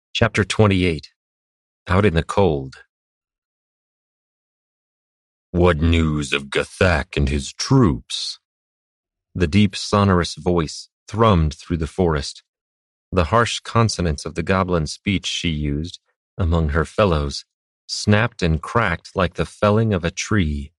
Chapter 28. Out in the Cold. "What news of Gathak and his troops?" The deep, sonorous voice thrummed through the forest. The harsh consonants of the goblin speech she used, among her fellows, snapped and cracked like the felling of a tree.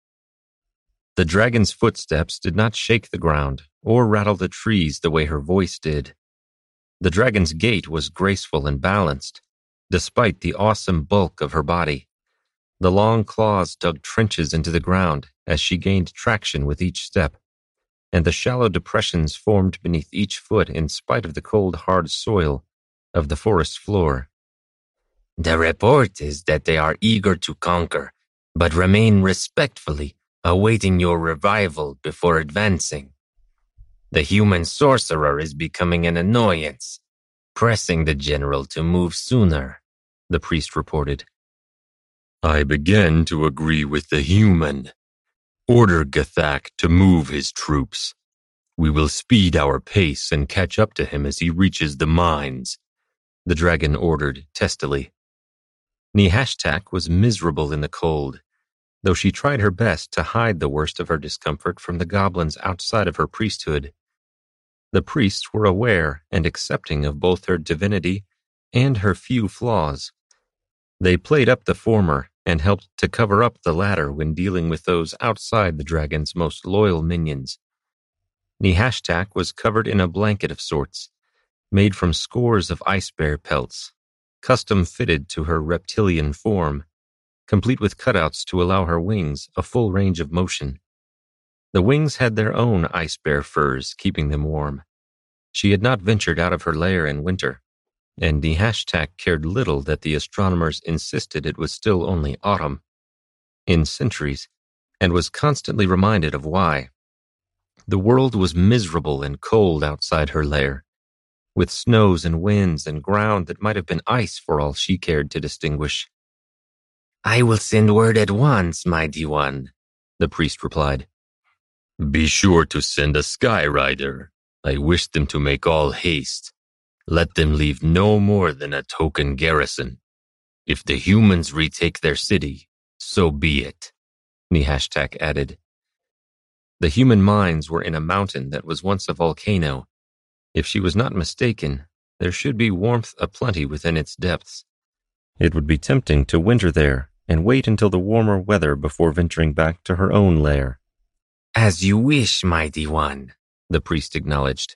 The dragon's footsteps did not shake the ground or rattle the trees the way her voice did. The dragon's gait was graceful and balanced, despite the awesome bulk of her body. The long claws dug trenches into the ground as she gained traction with each step, and the shallow depressions formed beneath each foot in spite of the cold, hard soil of the forest floor. "The report is that they are eager to conquer, but remain respectfully, awaiting your revival before advancing. The human sorcerer is becoming an annoyance, pressing the general to move sooner," the priest reported. "I begin to agree with the human. Order Gathak to move his troops. We will speed our pace and catch up to him as he reaches the mines," the dragon ordered testily. Nehashtak was miserable in the cold, though she tried her best to hide the worst of her discomfort from the goblins outside of her priesthood. The priests were aware and accepting of both her divinity and her few flaws. They played up the former and helped to cover up the latter when dealing with those outside the dragon's most loyal minions. Nehashtak was covered in a blanket of sorts, made from scores of ice bear pelts, custom fitted to her reptilian form, complete with cutouts to allow her wings a full range of motion. The wings had their own ice bear furs, keeping them warm. She had not ventured out of her lair in winter, and Nehashtak cared little that the astronomers insisted it was still only autumn in centuries, and was constantly reminded of why. The world was miserable and cold outside her lair, with snows and winds and ground that might have been ice for all she cared to distinguish. "I will send word at once, mighty one," the priest replied. "Be sure to send a sky rider. I wish them to make all haste. Let them leave no more than a token garrison. If the humans retake their city, so be it," Nehashtak added. The human mines were in a mountain that was once a volcano. If she was not mistaken, there should be warmth aplenty within its depths. It would be tempting to winter there and wait until the warmer weather before venturing back to her own lair. "As you wish, mighty one," the priest acknowledged.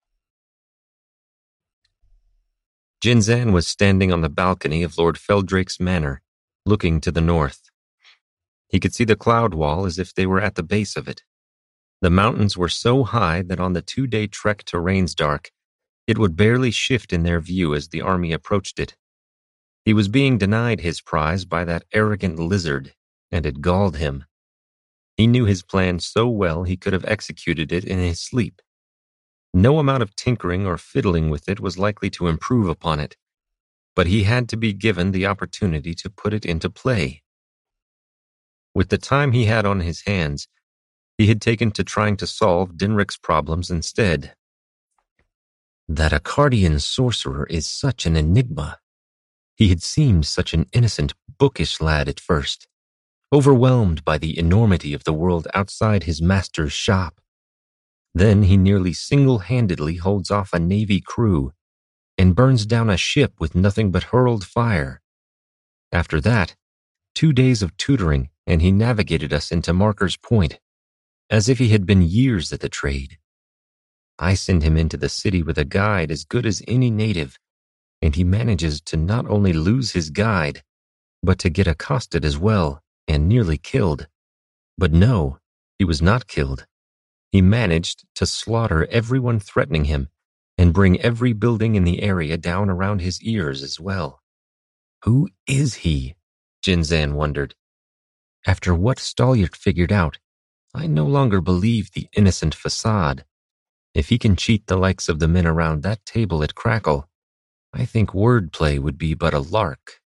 Jinzan was standing on the balcony of Lord Feldrake's manor, looking to the north. He could see the cloud wall as if they were at the base of it. The mountains were so high that on the 2-day trek to Rainsdark, it would barely shift in their view as the army approached it. He was being denied his prize by that arrogant lizard, and it galled him. He knew his plan so well he could have executed it in his sleep. No amount of tinkering or fiddling with it was likely to improve upon it, but he had to be given the opportunity to put it into play. With the time he had on his hands, he had taken to trying to solve Dinric's problems instead. That Accardian sorcerer is such an enigma. He had seemed such an innocent, bookish lad at first, overwhelmed by the enormity of the world outside his master's shop. Then he nearly single-handedly holds off a navy crew and burns down a ship with nothing but hurled fire. After that, 2 days of tutoring, and he navigated us into Marker's Point, as if he had been years at the trade. I send him into the city with a guide as good as any native, and he manages to not only lose his guide, but to get accosted as well and nearly killed. But no, he was not killed. He managed to slaughter everyone threatening him and bring every building in the area down around his ears as well. Who is he? Jinzan wondered. After what Stallard figured out, I no longer believe the innocent facade. If he can cheat the likes of the men around that table at Crackle, I think wordplay would be but a lark.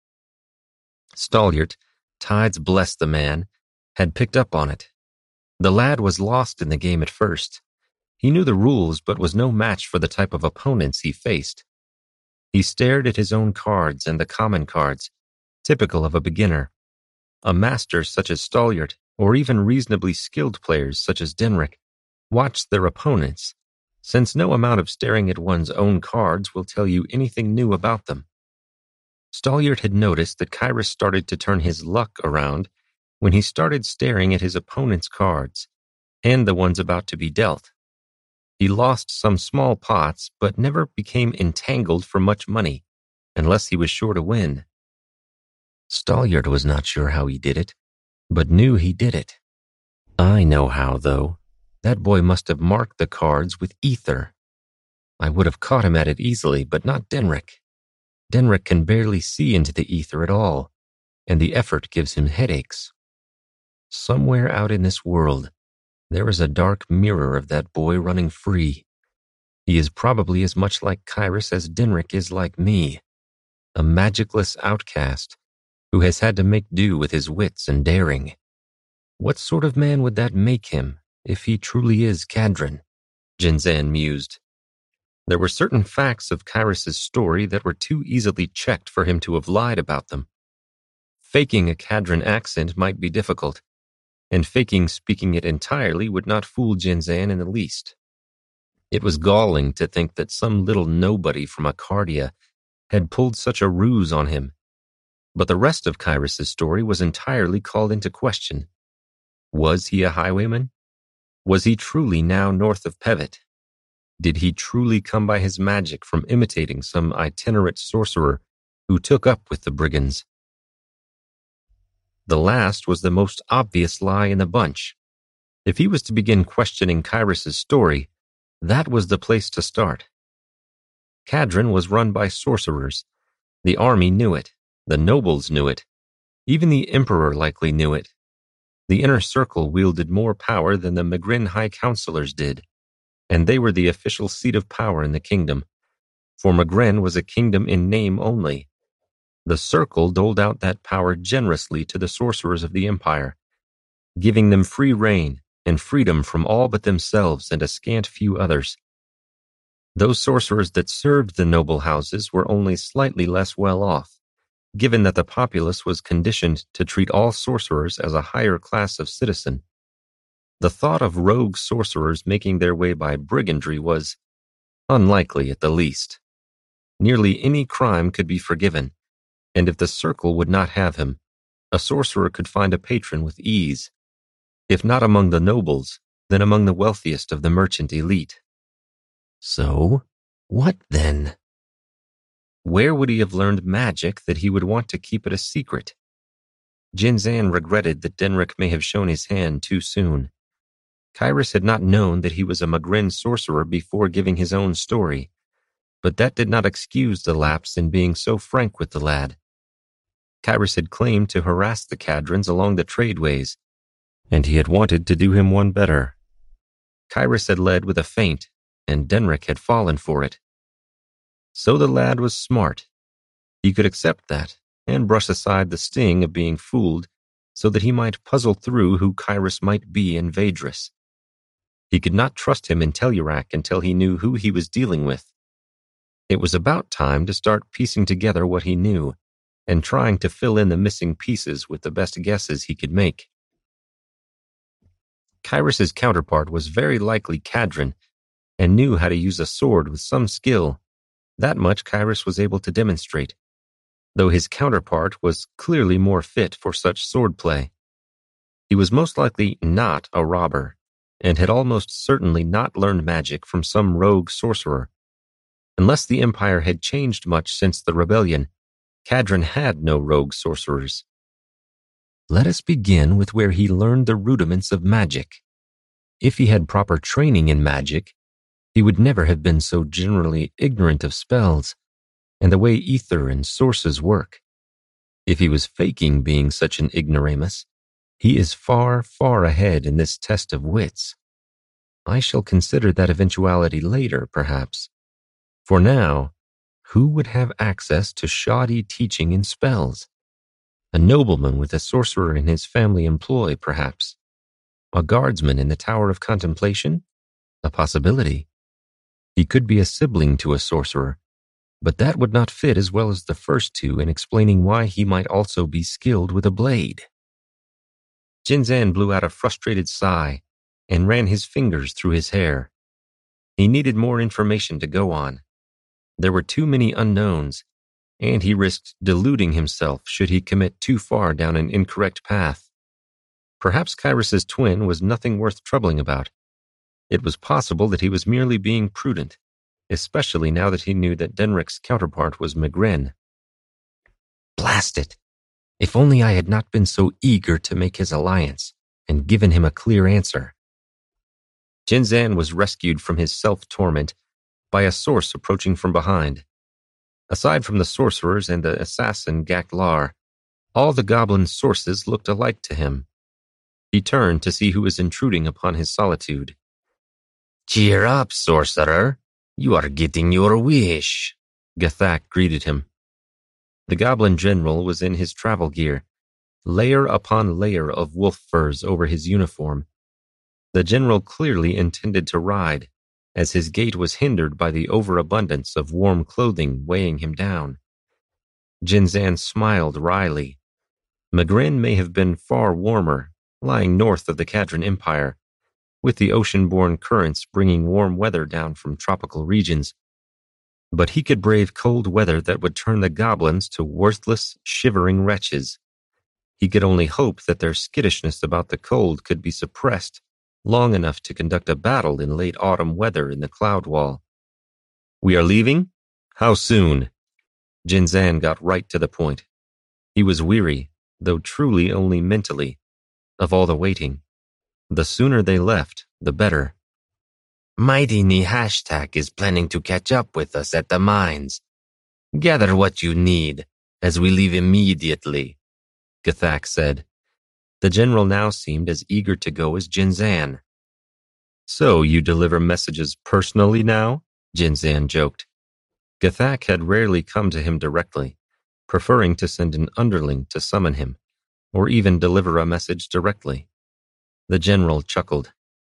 Stallard, tides bless the man, had picked up on it. The lad was lost in the game at first. He knew the rules but was no match for the type of opponents he faced. He stared at his own cards and the common cards, typical of a beginner. A master such as Stalliart, or even reasonably skilled players such as Denric, watched their opponents, since no amount of staring at one's own cards will tell you anything new about them. Stalliart had noticed that Kyrus started to turn his luck around when he started staring at his opponent's cards, and the ones about to be dealt. He lost some small pots, but never became entangled for much money, unless he was sure to win. Stalliart was not sure how he did it, but knew he did it. I know how, though. That boy must have marked the cards with ether. I would have caught him at it easily, but not Denric. Denric can barely see into the ether at all, and the effort gives him headaches. Somewhere out in this world, there is a dark mirror of that boy running free. He is probably as much like Kyrus as Denric is like me, a magicless outcast who has had to make do with his wits and daring. What sort of man would that make him, if he truly is Kadrin? Jinzan mused. There were certain facts of Kyrus's story that were too easily checked for him to have lied about them. Faking a Kadrin accent might be difficult, and faking speaking it entirely would not fool Jinzan in the least. It was galling to think that some little nobody from Arcadia had pulled such a ruse on him. But the rest of Kyrus's story was entirely called into question. Was he a highwayman? Was he truly now north of Pevet? Did he truly come by his magic from imitating some itinerant sorcerer who took up with the brigands? The last was the most obvious lie in the bunch. If he was to begin questioning Kyrus's story, that was the place to start. Kadrin was run by sorcerers. The army knew it. The nobles knew it. Even the emperor likely knew it. The inner circle wielded more power than the Megrin High Counselors did, and they were the official seat of power in the kingdom, for Megrin was a kingdom in name only. The circle doled out that power generously to the sorcerers of the empire, giving them free reign and freedom from all but themselves and a scant few others. Those sorcerers that served the noble houses were only slightly less well off, given that the populace was conditioned to treat all sorcerers as a higher class of citizen. The thought of rogue sorcerers making their way by brigandry was unlikely at the least. Nearly any crime could be forgiven, and if the circle would not have him, a sorcerer could find a patron with ease, if not among the nobles, then among the wealthiest of the merchant elite. So, what then? Where would he have learned magic that he would want to keep it a secret? Jinzan regretted that Denric may have shown his hand too soon. Kyrus had not known that he was a Megrin sorcerer before giving his own story, but that did not excuse the lapse in being so frank with the lad. Kyrus had claimed to harass the Kadrins along the tradeways, and he had wanted to do him one better. Kyrus had led with a feint, and Denric had fallen for it. So the lad was smart. He could accept that, and brush aside the sting of being fooled so that he might puzzle through who Kyrus might be in Vaedris. He could not trust him in Tellurac until he knew who he was dealing with. It was about time to start piecing together what he knew, and trying to fill in the missing pieces with the best guesses he could make. Kyrus's counterpart was very likely Kadrin, and knew how to use a sword with some skill. That much Kyrus was able to demonstrate, though his counterpart was clearly more fit for such swordplay. He was most likely not a robber, and had almost certainly not learned magic from some rogue sorcerer. Unless the Empire had changed much since the rebellion, Kadrin had no rogue sorcerers. Let us begin with where he learned the rudiments of magic. If he had proper training in magic, he would never have been so generally ignorant of spells and the way ether and sources work. If he was faking being such an ignoramus, he is far, far ahead in this test of wits. I shall consider that eventuality later, perhaps. For now, who would have access to shoddy teaching in spells? A nobleman with a sorcerer in his family employ, perhaps. A guardsman in the Tower of Contemplation? A possibility. He could be a sibling to a sorcerer, but that would not fit as well as the first two in explaining why he might also be skilled with a blade. Jinzan blew out a frustrated sigh and ran his fingers through his hair. He needed more information to go on. There were too many unknowns, and he risked deluding himself should he commit too far down an incorrect path. Perhaps Kyrus's twin was nothing worth troubling about. It was possible that he was merely being prudent, especially now that he knew that Denrick's counterpart was Magrin. Blast it! If only I had not been so eager to make his alliance and given him a clear answer. Jinzan was rescued from his self-torment by a source approaching from behind. Aside from the sorcerers and the assassin Gaklar, all the goblin sources looked alike to him. He turned to see who was intruding upon his solitude. "Cheer up, sorcerer. You are getting your wish," Gathak greeted him. The goblin general was in his travel gear, layer upon layer of wolf furs over his uniform. The general clearly intended to ride, as his gait was hindered by the overabundance of warm clothing weighing him down. Jinzan smiled wryly. Magrin may have been far warmer, lying north of the Kadran Empire, with the ocean-borne currents bringing warm weather down from tropical regions. But he could brave cold weather that would turn the goblins to worthless, shivering wretches. He could only hope that their skittishness about the cold could be suppressed long enough to conduct a battle in late autumn weather in the cloud wall. "We are leaving? How soon?" Jinzan got right to the point. He was weary, though truly only mentally, of all the waiting. The sooner they left, the better. "Mighty Nihashtak is planning to catch up with us at the mines. Gather what you need, as we leave immediately," Gathak said. The general now seemed as eager to go as Jinzan. "So you deliver messages personally now?" Jinzan joked. Gathak had rarely come to him directly, preferring to send an underling to summon him, or even deliver a message directly. The general chuckled.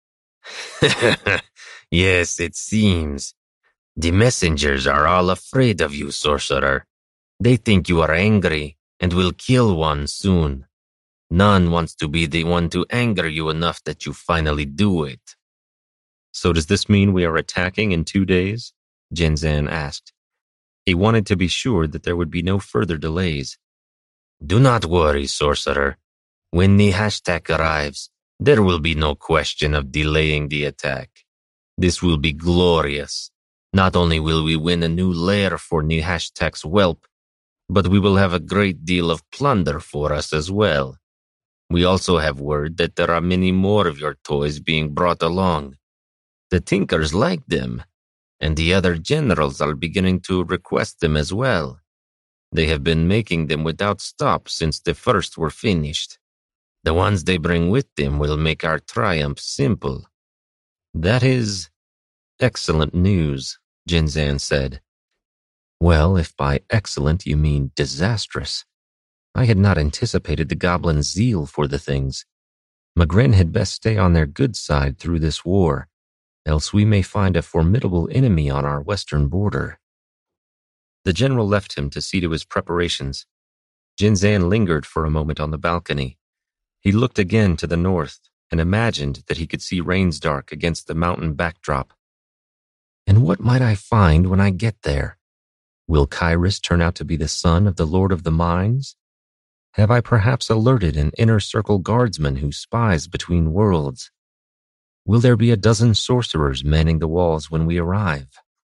"Yes, it seems. The messengers are all afraid of you, sorcerer. They think you are angry and will kill one soon. None wants to be the one to anger you enough that you finally do it." "So does this mean we are attacking in 2 days?" Jinzan asked. He wanted to be sure that there would be no further delays. "Do not worry, sorcerer. When Nihashtak arrives, there will be no question of delaying the attack. This will be glorious. Not only will we win a new lair for Nihashtak's whelp, but we will have a great deal of plunder for us as well. We also have word that there are many more of your toys being brought along. The Tinkers like them, and the other generals are beginning to request them as well. They have been making them without stop since the first were finished. The ones they bring with them will make our triumph simple." "That is excellent news," Jinzan said. "Well, if by excellent you mean disastrous. I had not anticipated the goblins' zeal for the things. Magrin had best stay on their good side through this war, else we may find a formidable enemy on our western border." The general left him to see to his preparations. Jinzan lingered for a moment on the balcony. He looked again to the north and imagined that he could see Rainsdark against the mountain backdrop. And what might I find when I get there? Will Kyrus turn out to be the son of the Lord of the Mines? Have I perhaps alerted an inner circle guardsman who spies between worlds? Will there be a dozen sorcerers manning the walls when we arrive?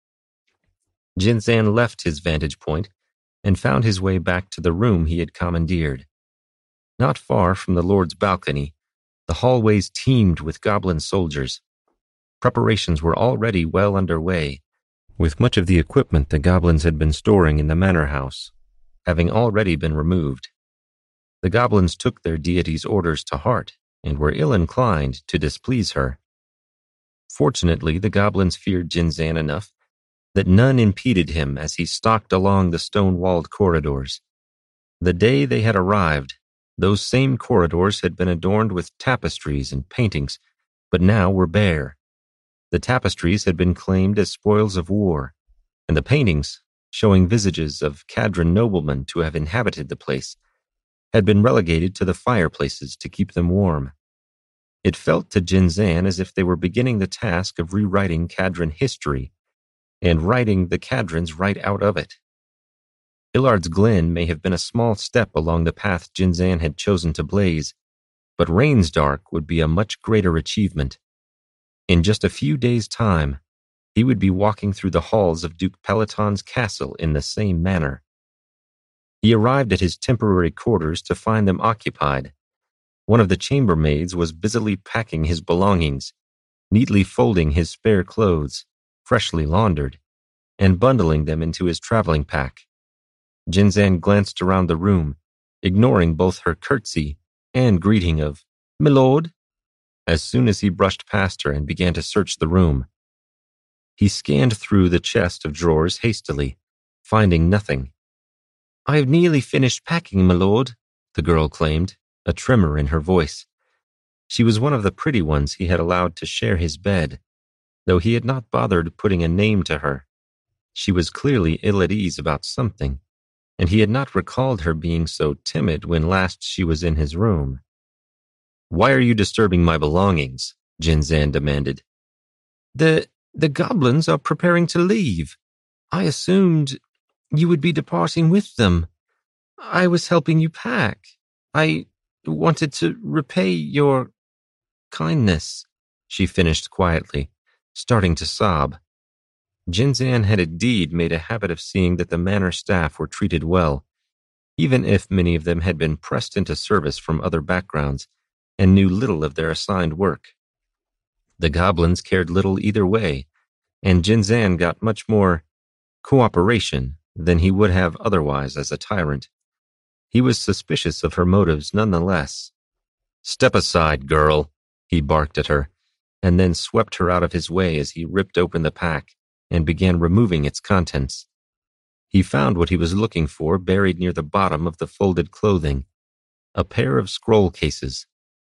Jinzan left his vantage point and found his way back to the room he had commandeered. Not far from the Lord's balcony, the hallways teemed with goblin soldiers. Preparations were already well underway, with much of the equipment the goblins had been storing in the manor house having already been removed. The goblins took their deity's orders to heart and were ill-inclined to displease her. Fortunately, the goblins feared Jinzan enough that none impeded him as he stalked along the stone-walled corridors. The day they had arrived, those same corridors had been adorned with tapestries and paintings, but now were bare. The tapestries had been claimed as spoils of war, and the paintings, showing visages of Cadran noblemen to have inhabited the place, had been relegated to the fireplaces to keep them warm. It felt to Jinzan as if they were beginning the task of rewriting Cadran history and writing the Cadrans right out of it. Illard's Glen may have been a small step along the path Jinzan had chosen to blaze, but Rainsdark would be a much greater achievement. In just a few days' time, he would be walking through the halls of Duke Peloton's castle in the same manner. He arrived at his temporary quarters to find them occupied. One of the chambermaids was busily packing his belongings, neatly folding his spare clothes, freshly laundered, and bundling them into his traveling pack. Jinzan glanced around the room, ignoring both her curtsy and greeting of "Milord," as soon as he brushed past her and began to search the room. He scanned through the chest of drawers hastily, finding nothing. "I have nearly finished packing, my lord," the girl claimed, a tremor in her voice. She was one of the pretty ones he had allowed to share his bed, though he had not bothered putting a name to her. She was clearly ill at ease about something, and he had not recalled her being so timid when last she was in his room. "Why are you disturbing my belongings?" Jinzan demanded. The goblins are preparing to leave. I assumed you would be departing with them. I was helping you pack. I wanted to repay your kindness," she finished quietly, starting to sob. Jinzan had indeed made a habit of seeing that the manor staff were treated well, even if many of them had been pressed into service from other backgrounds and knew little of their assigned work. The goblins cared little either way, and Jinzan got much more cooperation than he would have otherwise as a tyrant. He was suspicious of her motives nonetheless. "Step aside, girl," he barked at her, and then swept her out of his way as he ripped open the pack and began removing its contents. He found what he was looking for buried near the bottom of the folded clothing, a pair of scroll cases.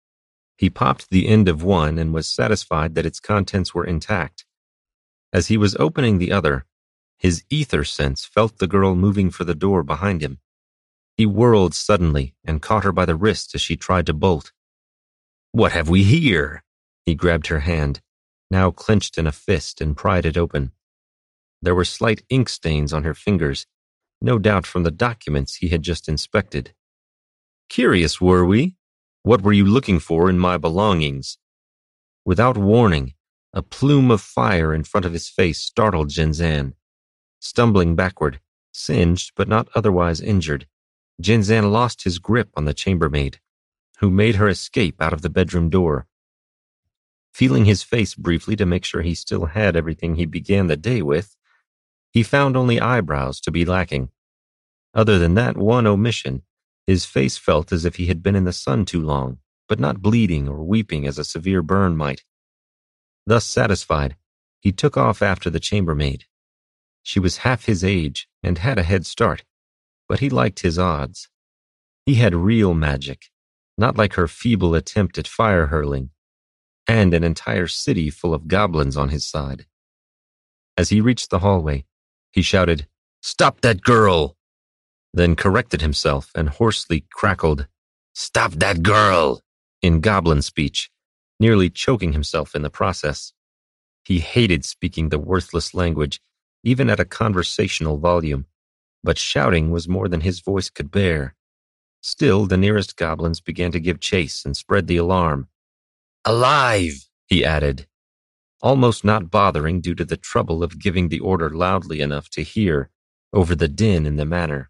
He popped the end of one and was satisfied that its contents were intact. As he was opening the other, his ether sense felt the girl moving for the door behind him. He whirled suddenly and caught her by the wrist as she tried to bolt. "What have we here?" He grabbed her hand, now clenched in a fist, and pried it open. There were slight ink stains on her fingers, no doubt from the documents he had just inspected. "Curious, were we? What were you looking for in my belongings?" Without warning, a plume of fire in front of his face startled Jinzan. Stumbling backward, singed but not otherwise injured, Jinzan lost his grip on the chambermaid, who made her escape out of the bedroom door. Feeling his face briefly to make sure he still had everything he began the day with, he found only eyebrows to be lacking. Other than that one omission, his face felt as if he had been in the sun too long, but not bleeding or weeping as a severe burn might. Thus satisfied, he took off after the chambermaid. She was half his age and had a head start, but he liked his odds. He had real magic, not like her feeble attempt at fire hurling, and an entire city full of goblins on his side. As he reached the hallway, he shouted, "Stop that girl!" then corrected himself and hoarsely crackled, "Stop that girl!" in goblin speech, nearly choking himself in the process. He hated speaking the worthless language, even at a conversational volume, but shouting was more than his voice could bear. Still, the nearest goblins began to give chase and spread the alarm. "Alive!" he added, almost not bothering due to the trouble of giving the order loudly enough to hear over the din in the manor.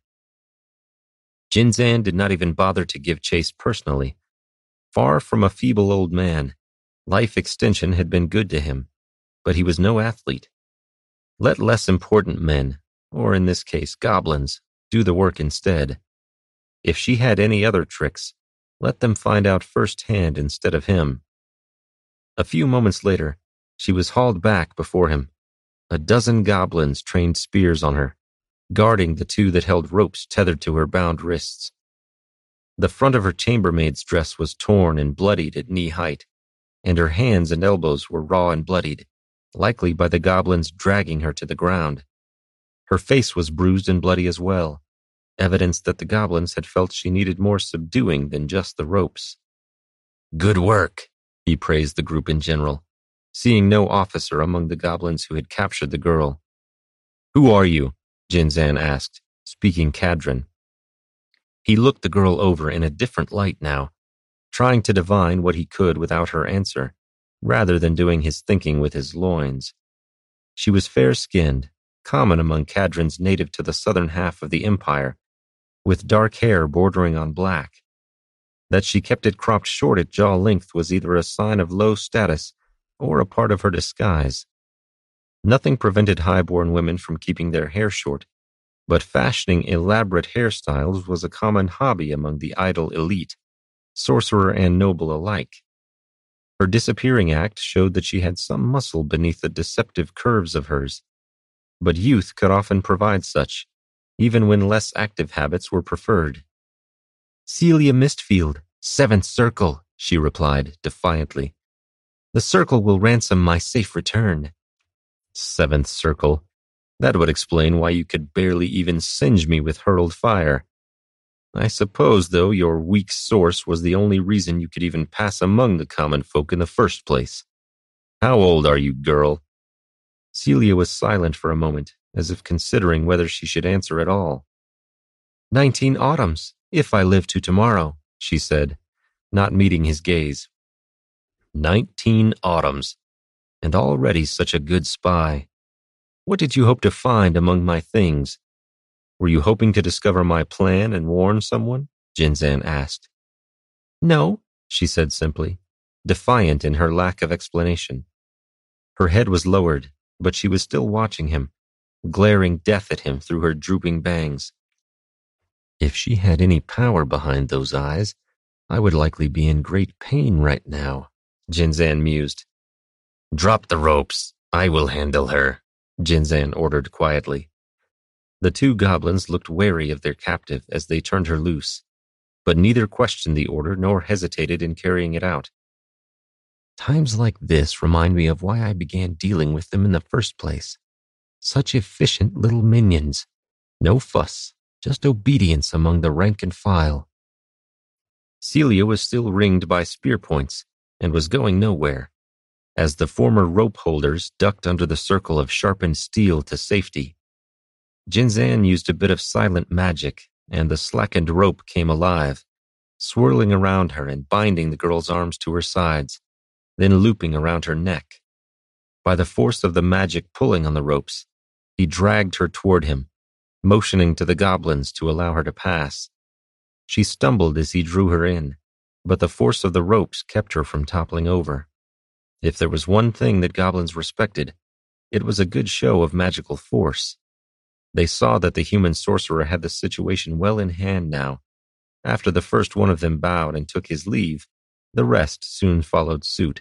Jinzan did not even bother to give chase personally. Far from a feeble old man, life extension had been good to him, but he was no athlete. Let less important men, or in this case goblins, do the work instead. If she had any other tricks, let them find out firsthand instead of him. A few moments later, she was hauled back before him. A dozen goblins trained spears on her, guarding the two that held ropes tethered to her bound wrists. The front of her chambermaid's dress was torn and bloodied at knee height, and her hands and elbows were raw and bloodied, likely by the goblins dragging her to the ground. Her face was bruised and bloody as well, evidence that the goblins had felt she needed more subduing than just the ropes. Good work, he praised the group in general, seeing no officer among the goblins who had captured the girl. Who are you? Jinzan asked, speaking Kadran. He looked the girl over in a different light now, trying to divine what he could without her answer, rather than doing his thinking with his loins. She was fair-skinned, common among Kadrins native to the southern half of the empire, with dark hair bordering on black. That she kept it cropped short at jaw length was either a sign of low status or a part of her disguise. Nothing prevented high-born women from keeping their hair short, but fashioning elaborate hairstyles was a common hobby among the idle elite, sorcerer and noble alike. Her disappearing act showed that she had some muscle beneath the deceptive curves of hers, but youth could often provide such, even when less active habits were preferred. Celia Mistfield, 7th Circle, she replied defiantly. The Circle will ransom my safe return. 7th Circle. That would explain why you could barely even singe me with hurled fire. I suppose, though, your weak source was the only reason you could even pass among the common folk in the first place. How old are you, girl? Celia was silent for a moment, as if considering whether she should answer at all. 19 autumns, if I live to tomorrow, she said, not meeting his gaze. 19 autumns, and already such a good spy. What did you hope to find among my things? Were you hoping to discover my plan and warn someone? Jinzan asked. No, she said simply, defiant in her lack of explanation. Her head was lowered, but she was still watching him, glaring death at him through her drooping bangs. If she had any power behind those eyes, I would likely be in great pain right now, Jinzan mused. Drop the ropes. I will handle her, Jinzan ordered quietly. The two goblins looked wary of their captive as they turned her loose, but neither questioned the order nor hesitated in carrying it out. Times like this remind me of why I began dealing with them in the first place. Such efficient little minions. No fuss, just obedience among the rank and file. Celia was still ringed by spear points and was going nowhere, as the former rope holders ducked under the circle of sharpened steel to safety. Jinzan used a bit of silent magic, and the slackened rope came alive, swirling around her and binding the girl's arms to her sides, then looping around her neck. By the force of the magic pulling on the ropes, he dragged her toward him, motioning to the goblins to allow her to pass. She stumbled as he drew her in, but the force of the ropes kept her from toppling over. If there was one thing that goblins respected, it was a good show of magical force. They saw that the human sorcerer had the situation well in hand now. After the first one of them bowed and took his leave, the rest soon followed suit.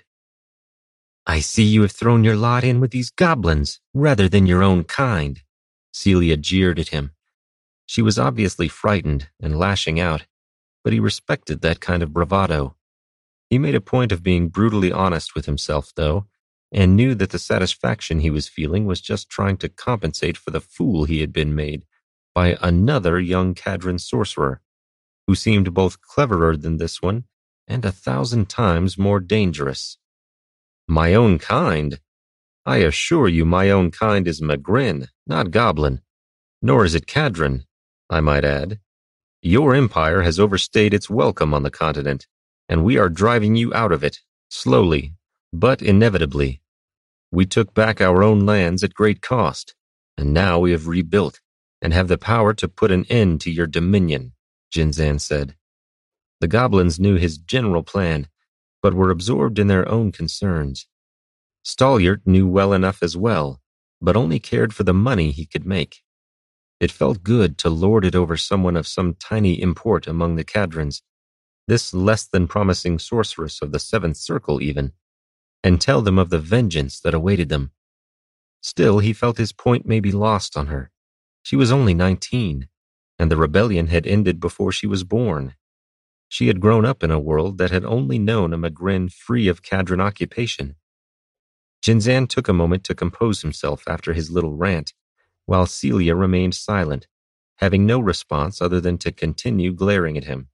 I see you have thrown your lot in with these goblins, rather than your own kind, Celia jeered at him. She was obviously frightened and lashing out, but he respected that kind of bravado. He made a point of being brutally honest with himself, though, and knew that the satisfaction he was feeling was just trying to compensate for the fool he had been made by another young Kadran sorcerer, who seemed both cleverer than this one and 1,000 times more dangerous. My own kind? I assure you my own kind is Magrin, not Goblin. Nor is it Kadran, I might add. Your empire has overstayed its welcome on the continent, and we are driving you out of it, slowly, but inevitably. We took back our own lands at great cost, and now we have rebuilt and have the power to put an end to your dominion, Jinzan said. The goblins knew his general plan, but were absorbed in their own concerns. Stallert knew well enough as well, but only cared for the money he could make. It felt good to lord it over someone of some tiny import among the Kadrins, this less-than-promising sorceress of the 7th Circle even, and tell them of the vengeance that awaited them. Still, he felt his point may be lost on her. She was only 19, and the rebellion had ended before she was born. She had grown up in a world that had only known a Magrin free of Kadran occupation. Jinzan took a moment to compose himself after his little rant, while Celia remained silent, having no response other than to continue glaring at him.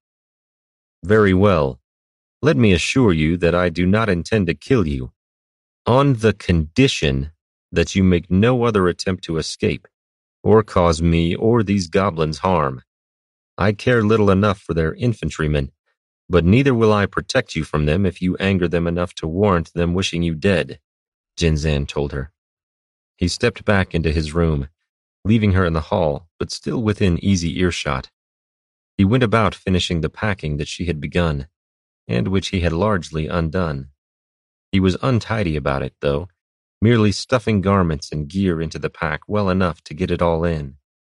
Very well. Let me assure you that I do not intend to kill you, on the condition that you make no other attempt to escape, or cause me or these goblins harm. I care little enough for their infantrymen, but neither will I protect you from them if you anger them enough to warrant them wishing you dead, Jinzan told her. He stepped back into his room, leaving her in the hall, but still within easy earshot. He went about finishing the packing that she had begun, and which he had largely undone. He was untidy about it, though, merely stuffing garments and gear into the pack well enough to get it all in.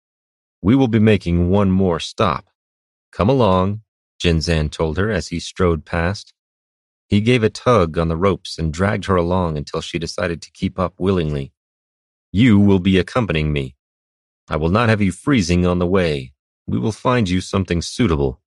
We will be making one more stop. Come along, Jinzan told her as he strode past. He gave a tug on the ropes and dragged her along until she decided to keep up willingly. You will be accompanying me. I will not have you freezing on the way. We will find you something suitable.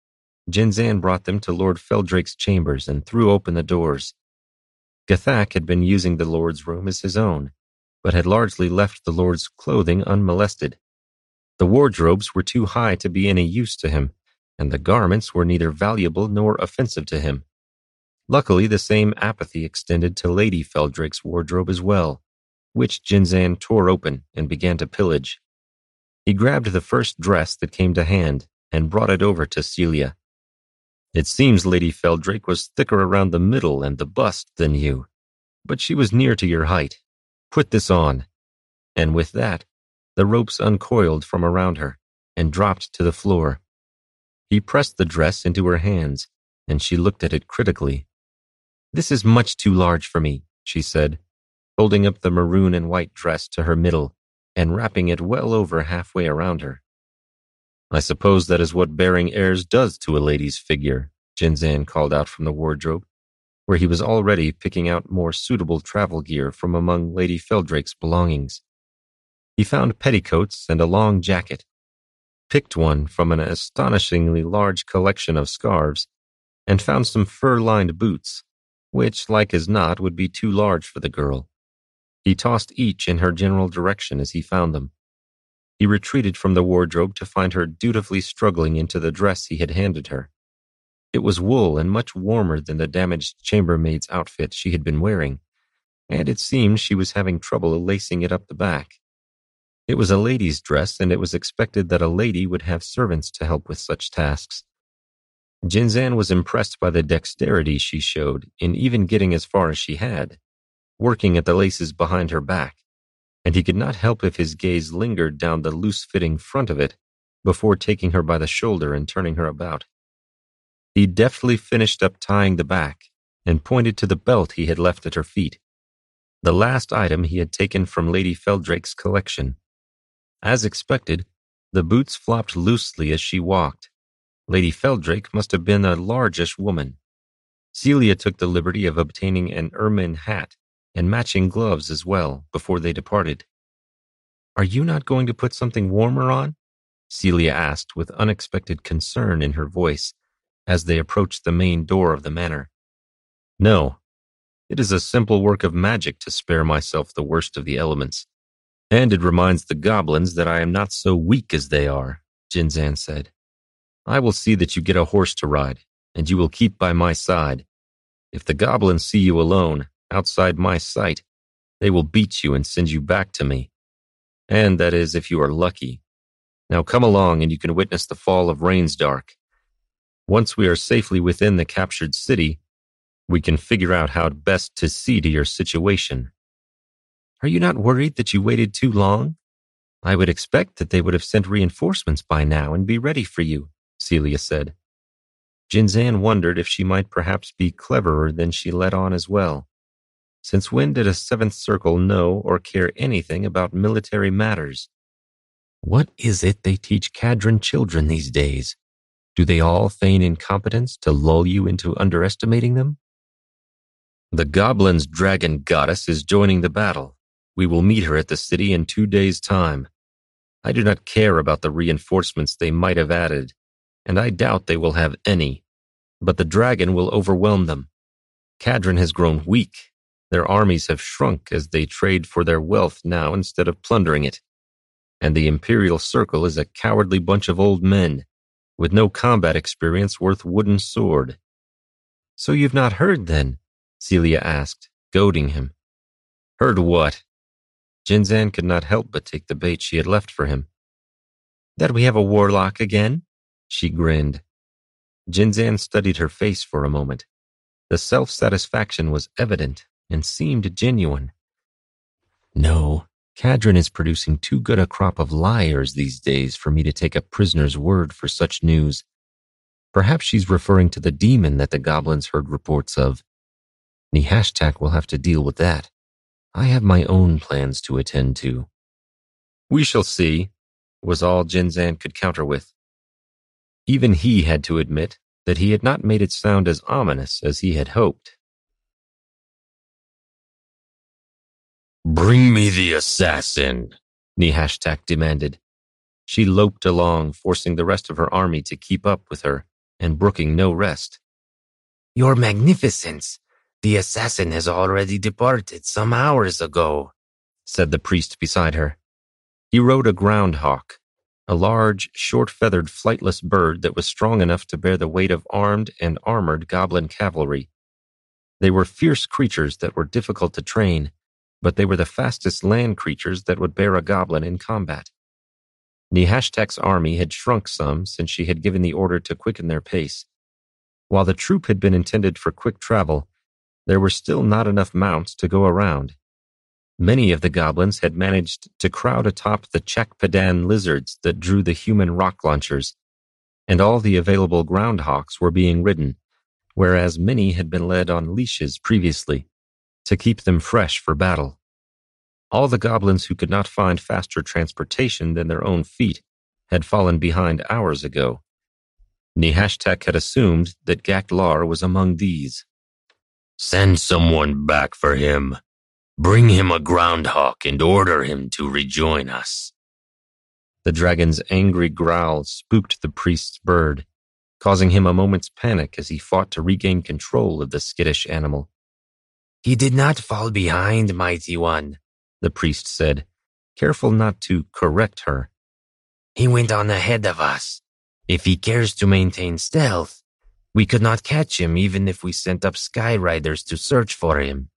Jinzan brought them to Lord Feldrake's chambers and threw open the doors. Gathak had been using the Lord's room as his own, but had largely left the Lord's clothing unmolested. The wardrobes were too high to be any use to him, and the garments were neither valuable nor offensive to him. Luckily, the same apathy extended to Lady Feldrake's wardrobe as well, which Jinzan tore open and began to pillage. He grabbed the first dress that came to hand and brought it over to Celia. It seems Lady Feldrake was thicker around the middle and the bust than you, but she was near to your height. Put this on. And with that, the ropes uncoiled from around her and dropped to the floor. He pressed the dress into her hands, and she looked at it critically. This is much too large for me, she said, holding up the maroon and white dress to her middle and wrapping it well over halfway around her. I suppose that is what bearing heirs does to a lady's figure, Jinzan called out from the wardrobe, where he was already picking out more suitable travel gear from among Lady Feldrake's belongings. He found petticoats and a long jacket, picked one from an astonishingly large collection of scarves, and found some fur-lined boots, which, like as not, would be too large for the girl. He tossed each in her general direction as he found them. He retreated from the wardrobe to find her dutifully struggling into the dress he had handed her. It was wool and much warmer than the damaged chambermaid's outfit she had been wearing, and it seemed she was having trouble lacing it up the back. It was a lady's dress, and it was expected that a lady would have servants to help with such tasks. Jinzan was impressed by the dexterity she showed in even getting as far as she had, working at the laces behind her back, and he could not help if his gaze lingered down the loose-fitting front of it before taking her by the shoulder and turning her about. He deftly finished up tying the back and pointed to the belt he had left at her feet, the last item he had taken from Lady Feldrake's collection. As expected, the boots flopped loosely as she walked. Lady Feldrake must have been a largish woman. Celia took the liberty of obtaining an ermine hat and matching gloves as well before they departed. Are you not going to put something warmer on? Celia asked with unexpected concern in her voice as they approached the main door of the manor. No, it is a simple work of magic to spare myself the worst of the elements, and it reminds the goblins that I am not so weak as they are, Jinzan said. I will see that you get a horse to ride, and you will keep by my side. If the goblins see you alone, outside my sight, they will beat you and send you back to me. And that is if you are lucky. Now come along and you can witness the fall of Rainsdark. Once we are safely within the captured city, we can figure out how best to see to your situation. Are you not worried that you waited too long? I would expect that they would have sent reinforcements by now and be ready for you, Celia said. Jinzan wondered if she might perhaps be cleverer than she let on as well. Since when did a Seventh Circle know or care anything about military matters? What is it they teach Cadron children these days? Do they all feign incompetence to lull you into underestimating them? The Goblin's dragon goddess is joining the battle. We will meet her at the city in 2 days' time. I do not care about the reinforcements they might have added, and I doubt they will have any, but the dragon will overwhelm them. Cadron has grown weak. Their armies have shrunk as they trade for their wealth now instead of plundering it. and the Imperial Circle is a cowardly bunch of old men, with no combat experience worth wooden sword. So you've not heard, then? Celia asked, goading him. Heard what? Jinzan could not help but take the bait she had left for him. That we have a warlock again? She grinned. Jinzan studied her face for a moment. The self-satisfaction was evident and seemed genuine. No, Kadrin is producing too good a crop of liars these days for me to take a prisoner's word for such news. Perhaps she's referring to the demon that the goblins heard reports of. Nihashtak will have to deal with that. I have my own plans to attend to. We shall see, was all Jinzan could counter with. Even he had to admit that he had not made it sound as ominous as he had hoped. Bring me the assassin, Nihashtak demanded. She loped along, forcing the rest of her army to keep up with her, and brooking no rest. Your Magnificence, the assassin has already departed some hours ago, said the priest beside her. He rode a groundhawk, a large, short-feathered, flightless bird that was strong enough to bear the weight of armed and armored goblin cavalry. They were fierce creatures that were difficult to train, but they were the fastest land creatures that would bear a goblin in combat. Nihashtak's army had shrunk some since she had given the order to quicken their pace. While the troop had been intended for quick travel, there were still not enough mounts to go around. Many of the goblins had managed to crowd atop the Chakpadan lizards that drew the human rock launchers, and all the available groundhawks were being ridden, whereas many had been led on leashes previously, to keep them fresh for battle. All the goblins who could not find faster transportation than their own feet had fallen behind hours ago. Nihashtak had assumed that Gaklar was among these. Send someone back for him. Bring him a groundhawk and order him to rejoin us. The dragon's angry growl spooked the priest's bird, causing him a moment's panic as he fought to regain control of the skittish animal. He did not fall behind, mighty one, the priest said, careful not to correct her. He went on ahead of us. If he cares to maintain stealth, we could not catch him even if we sent up Skyriders to search for him.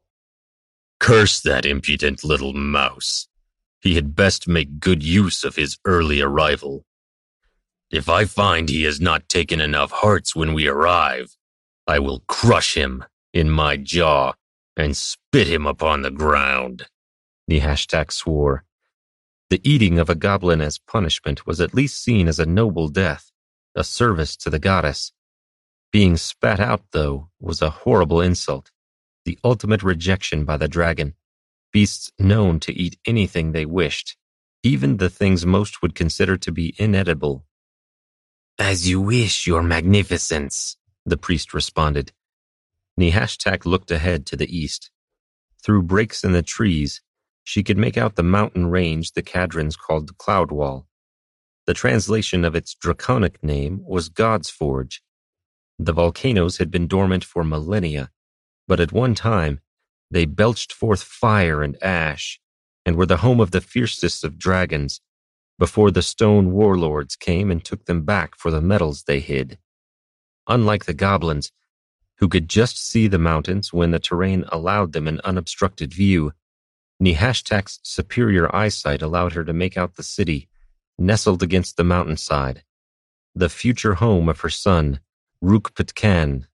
Curse that impudent little mouse. He had best make good use of his early arrival. If I find he has not taken enough hearts when we arrive, I will crush him in my jaw and spit him upon the ground. Nihashtak swore. The eating of a goblin as punishment was at least seen as a noble death, a service to the goddess. Being spat out, though, was a horrible insult, the ultimate rejection by the dragon, beasts known to eat anything they wished, even the things most would consider to be inedible. As you wish, your magnificence, the priest responded. Nihashtak looked ahead to the east. Through breaks in the trees, she could make out the mountain range the Kadrins called Cloudwall. The translation of its draconic name was God's Forge. The volcanoes had been dormant for millennia, but at one time they belched forth fire and ash, and were the home of the fiercest of dragons, before the stone warlords came and took them back for the metals they hid. Unlike the goblins, who could just see the mountains when the terrain allowed them an unobstructed view, Nihashtak's superior eyesight allowed her to make out the city, nestled against the mountainside, the future home of her son, Rukpatkan,